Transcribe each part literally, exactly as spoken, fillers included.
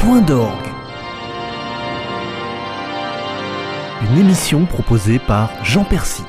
Point d'orgue. Une émission proposée par Jean Percy.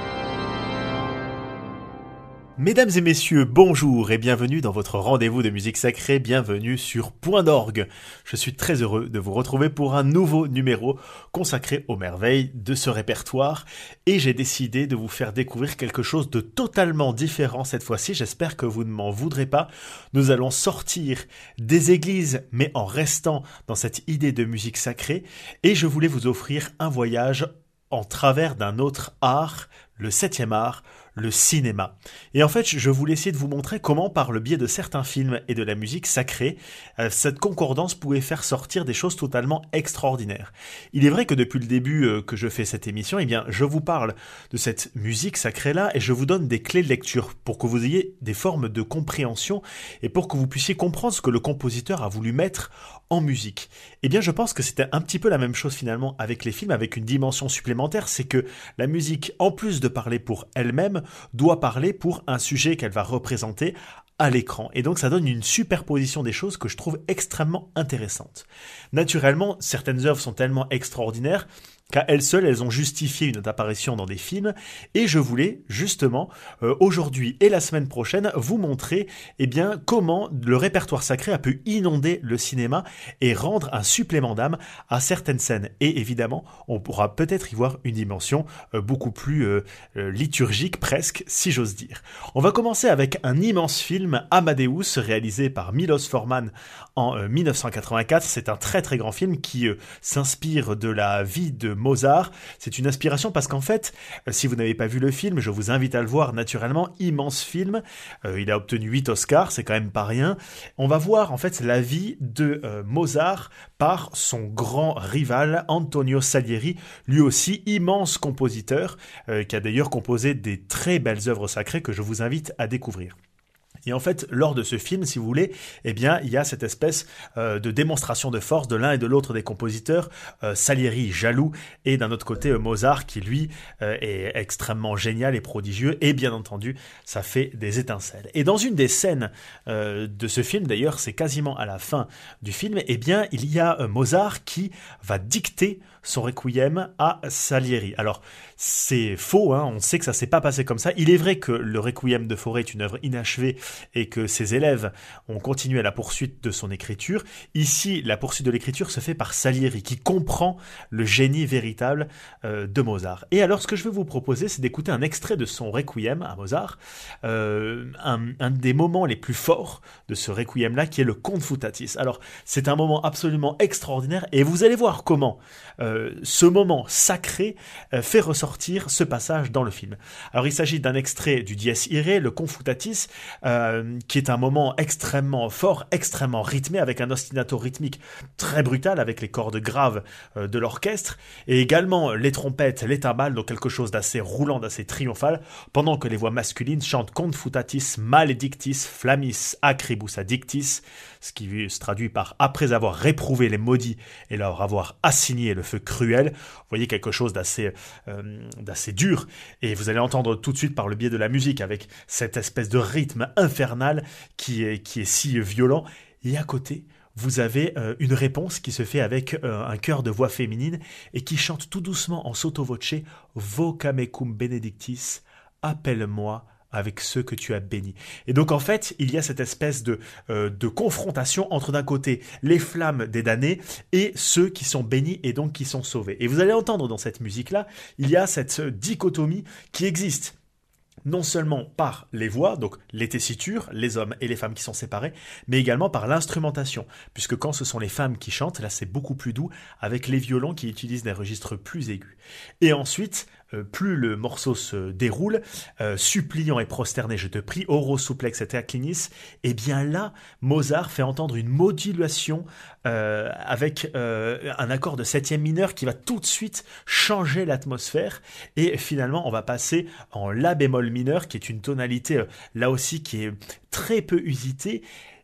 Mesdames et messieurs, bonjour et bienvenue dans votre rendez-vous de musique sacrée, bienvenue sur Point d'orgue. Je suis très heureux de vous retrouver pour un nouveau numéro consacré aux merveilles de ce répertoire et j'ai décidé de vous faire découvrir quelque chose de totalement différent cette fois-ci, j'espère que vous ne m'en voudrez pas. Nous allons sortir des églises mais en restant dans cette idée de musique sacrée et je voulais vous offrir un voyage en travers d'un autre art, le septième art, le cinéma. Et en fait, je voulais essayer de vous montrer comment, par le biais de certains films et de la musique sacrée, euh, cette concordance pouvait faire sortir des choses totalement extraordinaires. Il est vrai que depuis le début euh, que je fais cette émission, eh bien, je vous parle de cette musique sacrée-là et je vous donne des clés de lecture pour que vous ayez des formes de compréhension et pour que vous puissiez comprendre ce que le compositeur a voulu mettre en musique. Eh bien, je pense que c'était un petit peu la même chose finalement avec les films, avec une dimension supplémentaire, c'est que la musique, en plus de parler pour elle-même, doit parler pour un sujet qu'elle va représenter à l'écran. Et donc ça donne une superposition des choses que je trouve extrêmement intéressante. Naturellement, certaines œuvres sont tellement extraordinaires qu'à elles seules, elles ont justifié une apparition dans des films, et je voulais justement, euh, aujourd'hui et la semaine prochaine, vous montrer eh bien, comment le répertoire sacré a pu inonder le cinéma et rendre un supplément d'âme à certaines scènes. Et évidemment, on pourra peut-être y voir une dimension euh, beaucoup plus euh, euh, liturgique, presque, si j'ose dire. On va commencer avec un immense film, Amadeus, réalisé par Milos Forman en euh, dix-neuf cent quatre-vingt-quatre. C'est un très très grand film qui euh, s'inspire de la vie de Mozart. C'est une inspiration parce qu'en fait, euh, si vous n'avez pas vu le film, je vous invite à le voir naturellement. Immense film. Euh, il a obtenu huit Oscars, c'est quand même pas rien. On va voir en fait la vie de euh, Mozart par son grand rival Antonio Salieri, lui aussi immense compositeur, euh, qui a d'ailleurs composé des très belles œuvres sacrées que je vous invite à découvrir. Et en fait, lors de ce film, si vous voulez, eh bien, il y a cette espèce euh, de démonstration de force de l'un et de l'autre des compositeurs, euh, Salieri jaloux, et d'un autre côté, euh, Mozart qui, lui, euh, est extrêmement génial et prodigieux, et bien entendu, ça fait des étincelles. Et dans une des scènes euh, de ce film, d'ailleurs, c'est quasiment à la fin du film, eh bien, il y a euh, Mozart qui va dicter son requiem à Salieri. Alors, c'est faux, hein, on sait que ça s'est pas passé comme ça. Il est vrai que le requiem de Fauré est une œuvre inachevée et que ses élèves ont continué à la poursuite de son écriture. Ici, la poursuite de l'écriture se fait par Salieri, qui comprend le génie véritable euh, de Mozart. Et alors, ce que je vais vous proposer, c'est d'écouter un extrait de son requiem à Mozart, euh, un, un des moments les plus forts de ce requiem-là, qui est le Confutatis. Alors, c'est un moment absolument extraordinaire, et vous allez voir comment euh, ce moment sacré euh, fait ressortir ce passage dans le film. Alors, il s'agit d'un extrait du Dies Irae, le Confutatis, euh, qui est un moment extrêmement fort, extrêmement rythmé, avec un ostinato rythmique très brutal, avec les cordes graves euh, de l'orchestre, et également les trompettes, les timbales, donc quelque chose d'assez roulant, d'assez triomphal, pendant que les voix masculines chantent Confutatis maledictis flammis acribus addictis, ce qui se traduit par « après avoir réprouvé les maudits et leur avoir assigné le feu cruel ». Vous voyez quelque chose d'assez, euh, d'assez dur, et vous allez entendre tout de suite par le biais de la musique, avec cette espèce de rythme infernal qui est, qui est si violent. Et à côté, vous avez euh, une réponse qui se fait avec euh, un chœur de voix féminine et qui chante tout doucement en sotto voce « Vocame cum benedictis, appelle-moi avec ceux que tu as bénis ». Et donc en fait, il y a cette espèce de, euh, de confrontation entre d'un côté les flammes des damnés et ceux qui sont bénis et donc qui sont sauvés. Et vous allez entendre dans cette musique-là, il y a cette dichotomie qui existe non seulement par les voix, donc les tessitures, les hommes et les femmes qui sont séparés, mais également par l'instrumentation, puisque quand ce sont les femmes qui chantent, là c'est beaucoup plus doux, avec les violons qui utilisent des registres plus aigus. Et ensuite, euh, plus le morceau se déroule, euh, suppliant et prosterné, je te prie, oro supplex et acclinis, et bien là, Mozart fait entendre une modulation euh, avec euh, un accord de septième mineur qui va tout de suite changer l'atmosphère, et finalement on va passer en la bémol mineur, qui est une tonalité euh, là aussi qui est très peu usitée.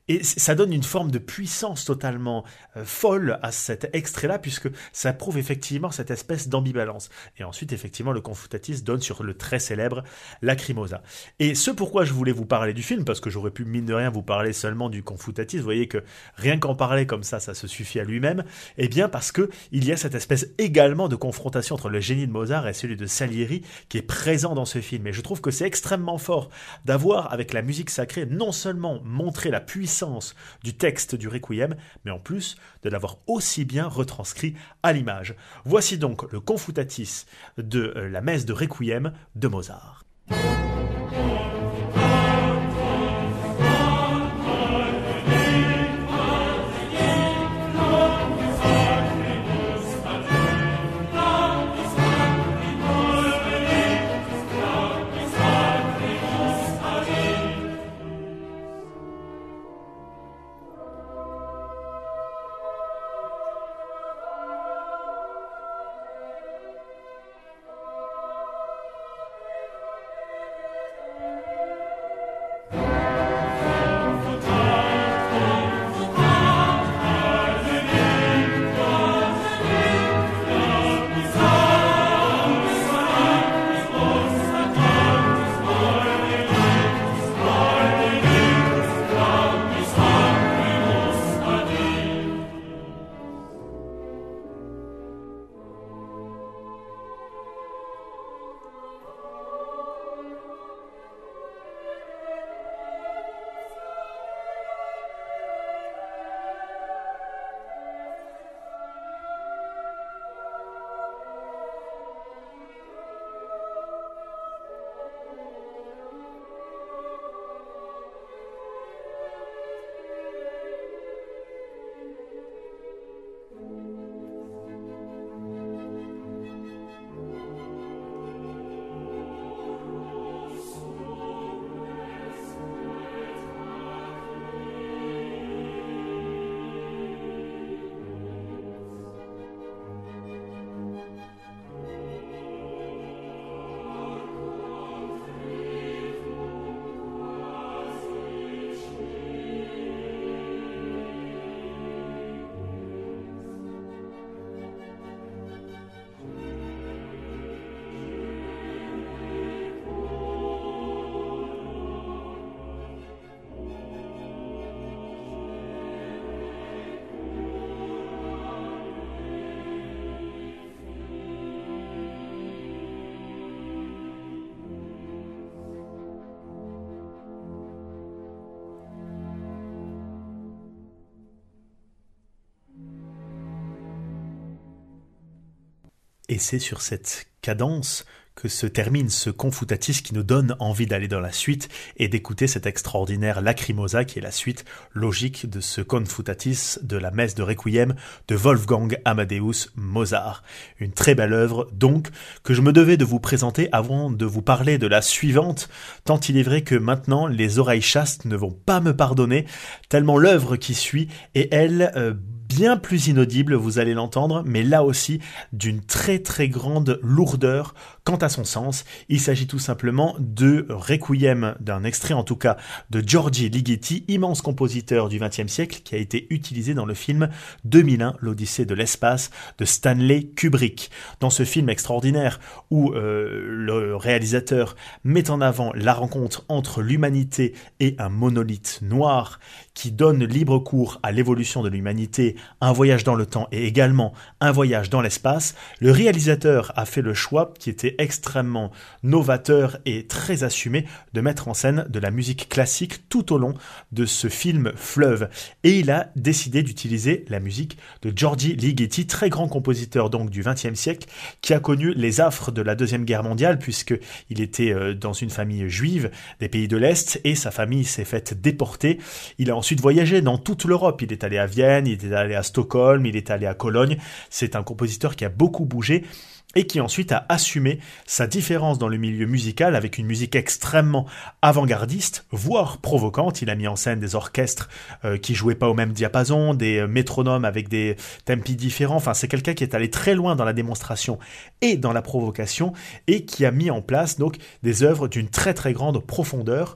Et ça donne une forme de puissance totalement euh, folle à cet extrait-là, puisque ça prouve effectivement cette espèce d'ambivalence. Et ensuite, effectivement, le Confutatis donne sur le très célèbre Lacrimosa. Et ce pourquoi je voulais vous parler du film, parce que j'aurais pu, mine de rien, vous parler seulement du Confutatis, vous voyez que rien qu'en parler comme ça, ça se suffit à lui-même, eh bien parce que il y a cette espèce également de confrontation entre le génie de Mozart et celui de Salieri qui est présent dans ce film. Et je trouve que c'est extrêmement fort d'avoir, avec la musique sacrée, non seulement montré la puissance du texte du Requiem, mais en plus de l'avoir aussi bien retranscrit à l'image. Voici donc le Confutatis de la messe de Requiem de Mozart. Et c'est sur cette cadence que se termine ce Confutatis qui nous donne envie d'aller dans la suite et d'écouter cet extraordinaire Lacrimosa qui est la suite logique de ce Confutatis de la messe de Requiem de Wolfgang Amadeus Mozart. Une très belle œuvre donc que je me devais de vous présenter avant de vous parler de la suivante, tant il est vrai que maintenant les oreilles chastes ne vont pas me pardonner tellement l'œuvre qui suit est elle euh, bien plus inaudible, vous allez l'entendre, mais là aussi d'une très très grande lourdeur quant à son sens. Il s'agit tout simplement de Requiem, d'un extrait en tout cas de Giorgi Ligeti, immense compositeur du vingtième siècle qui a été utilisé dans le film deux mille un, l'Odyssée de l'espace de Stanley Kubrick. Dans ce film extraordinaire où euh, le réalisateur met en avant la rencontre entre l'humanité et un monolithe noir qui donne libre cours à l'évolution de l'humanité, un voyage dans le temps et également un voyage dans l'espace, le réalisateur a fait le choix, qui était extrêmement novateur et très assumé, de mettre en scène de la musique classique tout au long de ce film fleuve. Et il a décidé d'utiliser la musique de Giorgi Ligeti, très grand compositeur donc du vingtième siècle, qui a connu les affres de la Deuxième Guerre mondiale, puisqu'il était dans une famille juive des pays de l'Est, et sa famille s'est faite déporter. Il a ensuite voyagé dans toute l'Europe, il est allé à Vienne, il est allé à Stockholm, il est allé à Cologne. C'est un compositeur qui a beaucoup bougé et qui ensuite a assumé sa différence dans le milieu musical avec une musique extrêmement avant-gardiste, voire provocante. Il a mis en scène des orchestres euh, qui jouaient pas au même diapason, des métronomes avec des tempi différents. Enfin, c'est quelqu'un qui est allé très loin dans la démonstration et dans la provocation et qui a mis en place donc des œuvres d'une très très grande profondeur.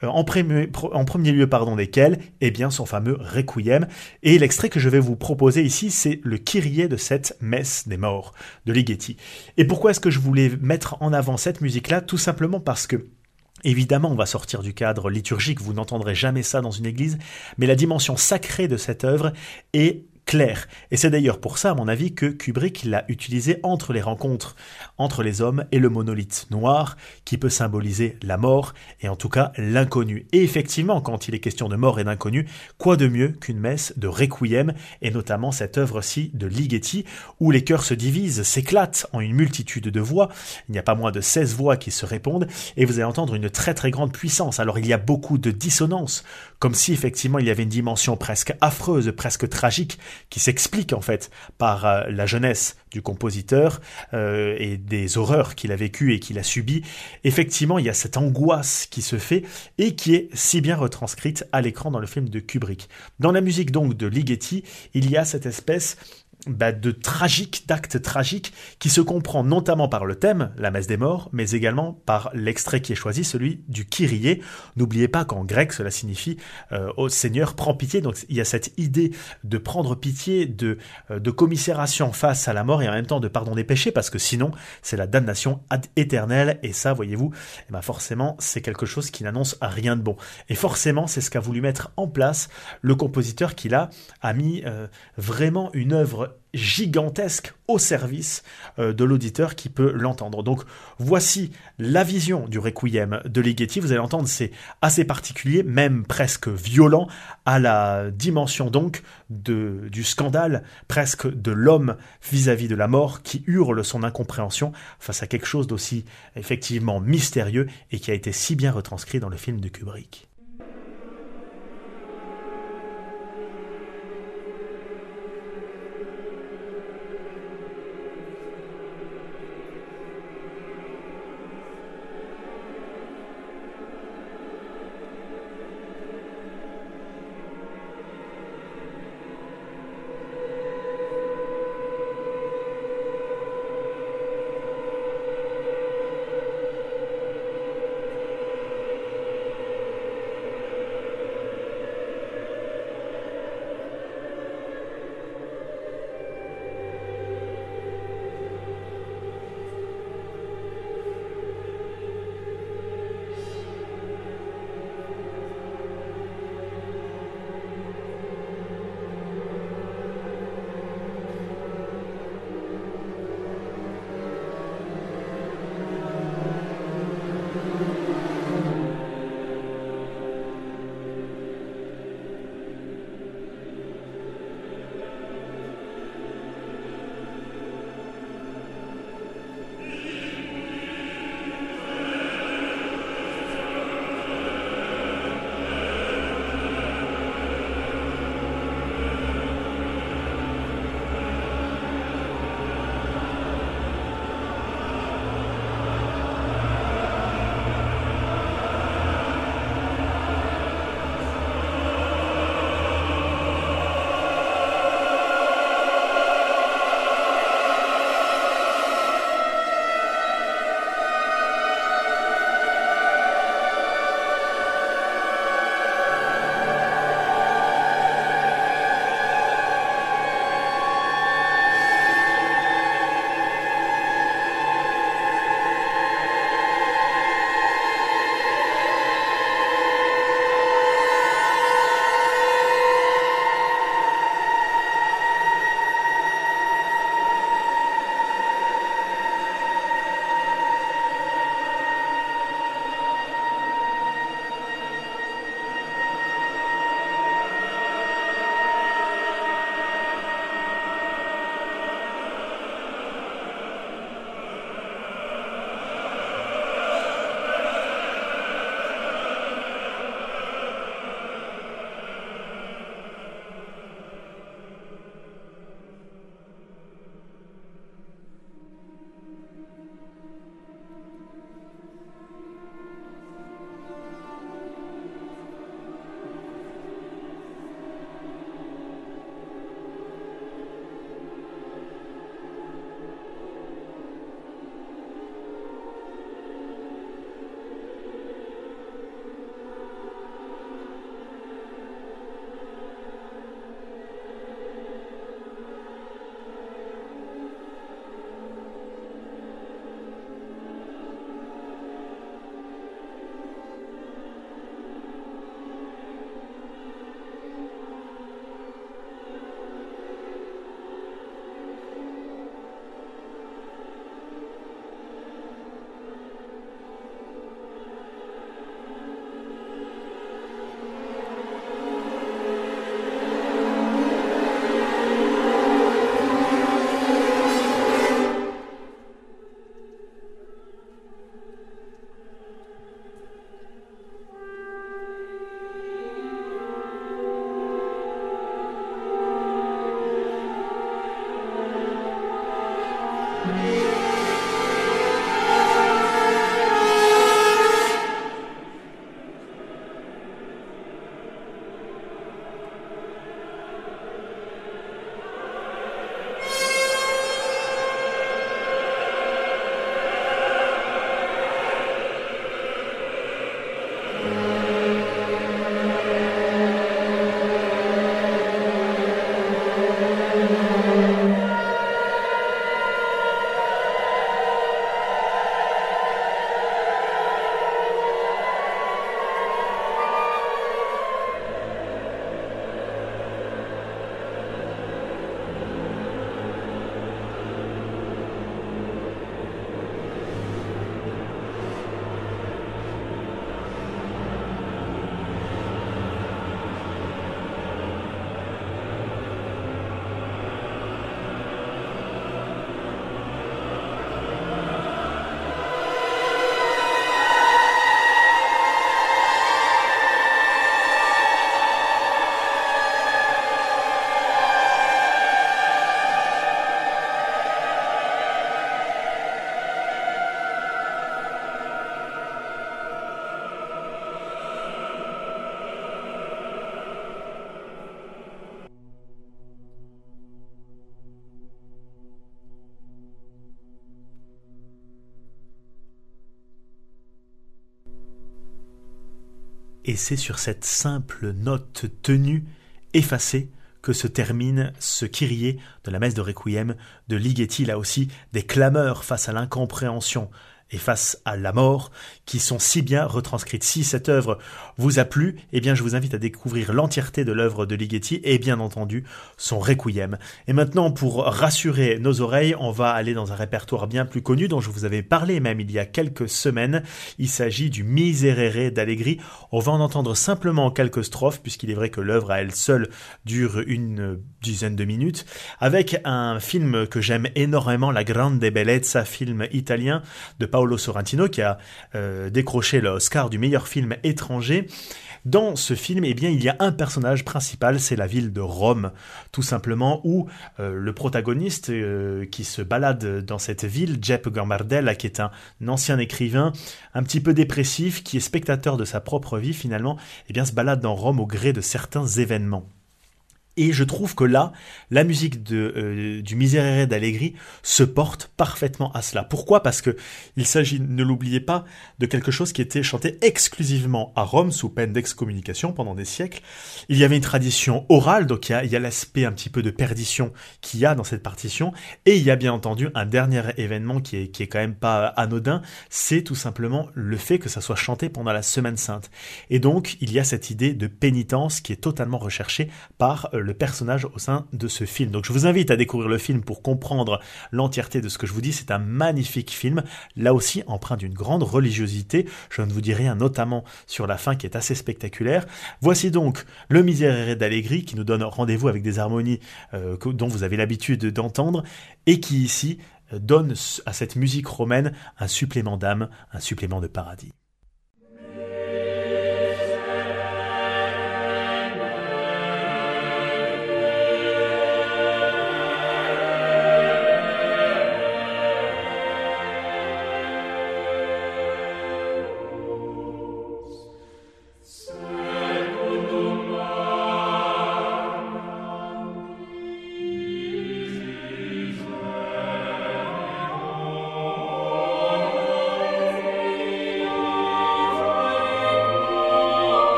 euh, en, premier, en premier lieu pardon, desquels, eh bien, son fameux Requiem. Et l'extrait que je vais vous proposer ici, c'est le Kyrie de cette messe des morts de Ligeti. Et pourquoi est-ce que je voulais mettre en avant cette musique-là? Tout simplement parce que évidemment, on va sortir du cadre liturgique, vous n'entendrez jamais ça dans une église, mais la dimension sacrée de cette œuvre est clair. Et c'est d'ailleurs pour ça, à mon avis, que Kubrick l'a utilisé entre les rencontres entre les hommes et le monolithe noir, qui peut symboliser la mort, et en tout cas l'inconnu. Et effectivement, quand il est question de mort et d'inconnu, quoi de mieux qu'une messe de Requiem, et notamment cette œuvre-ci de Ligeti, où les chœurs se divisent, s'éclatent en une multitude de voix, il n'y a pas moins de seize voix qui se répondent, et vous allez entendre une très très grande puissance. Alors il y a beaucoup de dissonances, comme si effectivement il y avait une dimension presque affreuse, presque tragique, qui s'explique en fait par euh, la jeunesse du compositeur euh, et des horreurs qu'il a vécues et qu'il a subies. Effectivement, il y a cette angoisse qui se fait et qui est si bien retranscrite à l'écran dans le film de Kubrick. Dans la musique donc de Ligeti, il y a cette espèce bah, de tragique, d'acte tragique qui se comprend notamment par le thème, la messe des morts, mais également par l'extrait qui est choisi, celui du Kyrie. N'oubliez pas qu'en grec, cela signifie euh, « Ô Seigneur, prends pitié ». Donc il y a cette idée de prendre pitié, de, euh, de commisération face à la mort et en même temps de pardon des péchés, parce que sinon, c'est la damnation ad éternelle. Et ça, voyez-vous, eh ben forcément, c'est quelque chose qui n'annonce rien de bon. Et forcément, c'est ce qu'a voulu mettre en place le compositeur qui, là, a mis euh, vraiment une œuvre gigantesque au service euh, de l'auditeur qui peut l'entendre. Donc voici la vision du Requiem de Ligeti. Vous allez entendre, c'est assez particulier, même presque violent, à la dimension donc de, du scandale, presque de l'homme vis-à-vis de la mort qui hurle son incompréhension face à quelque chose d'aussi effectivement mystérieux et qui a été si bien retranscrit dans le film de Kubrick. et c'est sur cette simple note tenue, effacée, que se termine ce Kyrie de la messe de Requiem de Ligeti, là aussi des clameurs face à l'incompréhension et face à la mort, qui sont si bien retranscrites. Si cette œuvre vous a plu, eh bien je vous invite à découvrir l'entièreté de l'œuvre de Ligeti et bien entendu son Requiem. Et maintenant, pour rassurer nos oreilles, on va aller dans un répertoire bien plus connu dont je vous avais parlé même il y a quelques semaines. Il s'agit du Miserere d'Allegri. On va en entendre simplement quelques strophes, puisqu'il est vrai que l'œuvre à elle seule dure une dizaine de minutes, avec un film que j'aime énormément, La Grande Bellezza, film italien de Paolo Sorrentino, qui a euh, décroché l'Oscar du meilleur film étranger. Dans ce film, eh bien, il y a un personnage principal, c'est la ville de Rome, tout simplement, où euh, le protagoniste euh, qui se balade dans cette ville, Jeppe Gambardella, qui est un, un ancien écrivain, un petit peu dépressif, qui est spectateur de sa propre vie finalement, eh bien, se balade dans Rome au gré de certains événements. Et je trouve que là, la musique de, euh, du Miserere d'Allegri se porte parfaitement à cela. Pourquoi ? Parce que il s'agit, ne l'oubliez pas, de quelque chose qui était chanté exclusivement à Rome, sous peine d'excommunication pendant des siècles. Il y avait une tradition orale, donc il y a, il y a l'aspect un petit peu de perdition qu'il y a dans cette partition. Et il y a bien entendu un dernier événement qui est, qui est quand même pas anodin, c'est tout simplement le fait que ça soit chanté pendant la Semaine Sainte. Et donc, il y a cette idée de pénitence qui est totalement recherchée par euh, le personnage au sein de ce film. Donc je vous invite à découvrir le film pour comprendre l'entièreté de ce que je vous dis. C'est un magnifique film, là aussi empreint d'une grande religiosité. Je ne vous dis rien, notamment sur la fin qui est assez spectaculaire. Voici donc le Miserere d'Allegri qui nous donne rendez-vous avec des harmonies euh, dont vous avez l'habitude d'entendre et qui ici euh, donne à cette musique romaine un supplément d'âme, un supplément de paradis.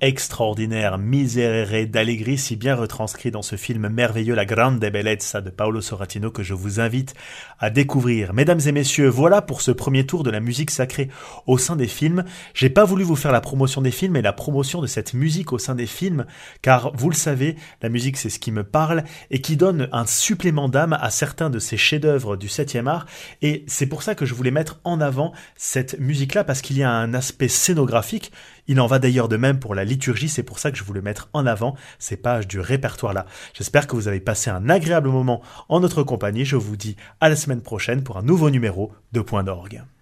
extraordinaire Miserere d'Allegri, si bien retranscrit dans ce film merveilleux La Grande Bellezza de Paolo Sorrentino que je vous invite à découvrir. Mesdames et messieurs, voilà pour ce premier tour de la musique sacrée au sein des films. J'ai pas voulu vous faire la promotion des films, mais la promotion de cette musique au sein des films, car vous le savez, la musique c'est ce qui me parle et qui donne un supplément d'âme à certains de ces chefs-d'œuvre du septième art, et c'est pour ça que je voulais mettre en avant cette musique-là, parce qu'il y a un aspect scénographique. Il en va d'ailleurs de même pour la liturgie, c'est pour ça que je voulais mettre en avant ces pages du répertoire-là. J'espère que vous avez passé un agréable moment en notre compagnie. Je vous dis à la semaine prochaine pour un nouveau numéro de Point d'Orgue.